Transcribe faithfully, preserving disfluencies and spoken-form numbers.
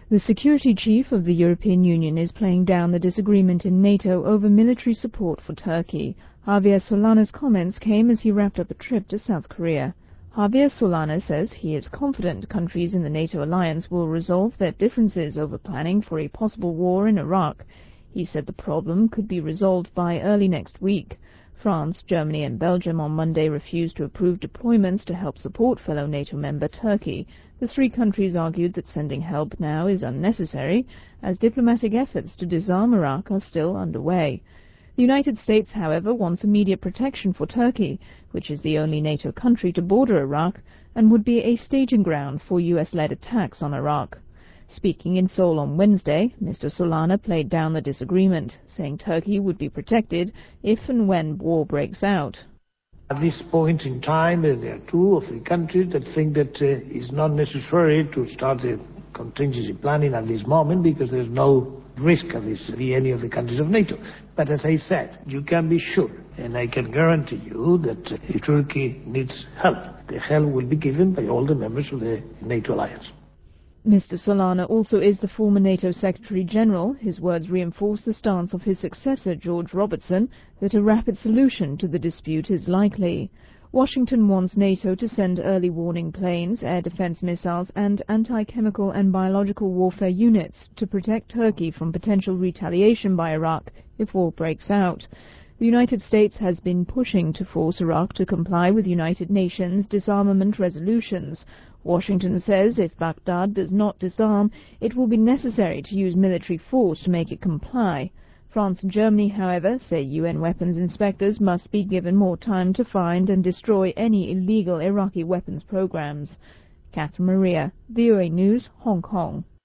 The security chief of the European Union is playing down the disagreement in NATO over military support for Turkey. Javier Solana's comments came as he wrapped up a trip to South Korea. Javier Solana says he is confident countries in the NATO alliance will resolve their differences over planning for a possible war in Iraq. He said the problem could be resolved by early next week. France, Germany and Belgium on Monday refused to approve deployments to help support fellow NATO member Turkey. The three countries argued that sending help now is unnecessary, as diplomatic efforts to disarm Iraq are still underway. The United States, however, wants immediate protection for Turkey, which is the only NATO country to border Iraq and would be a staging ground for U S-led attacks on Iraq. Speaking in Seoul on Wednesday, Mister Solana played down the disagreement, saying Turkey would be protected if and when war breaks out. At this point in time, uh, there are two or three countries that think that uh, it's not necessary to start a contingency planning at this moment because there's no risk of this in any of the countries of NATO. But as I said, you can be sure, and I can guarantee you that uh, if Turkey needs help, the help will be given by all the members of the NATO alliance. Mister Solana also is the former NATO Secretary-General. His words reinforce the stance of his successor, George Robertson, that a rapid solution to the dispute is likely. Washington wants NATO to send early warning planes, air defense missiles and anti-chemical and biological warfare units to protect Turkey from potential retaliation by Iraq if war breaks out. The United States has been pushing to force Iraq to comply with United Nations disarmament resolutions. Washington says if Baghdad does not disarm, it will be necessary to use military force to make it comply. France and Germany, however, say U N weapons inspectors must be given more time to find and destroy any illegal Iraqi weapons programs. Catherine Maria, V O A News, Hong Kong.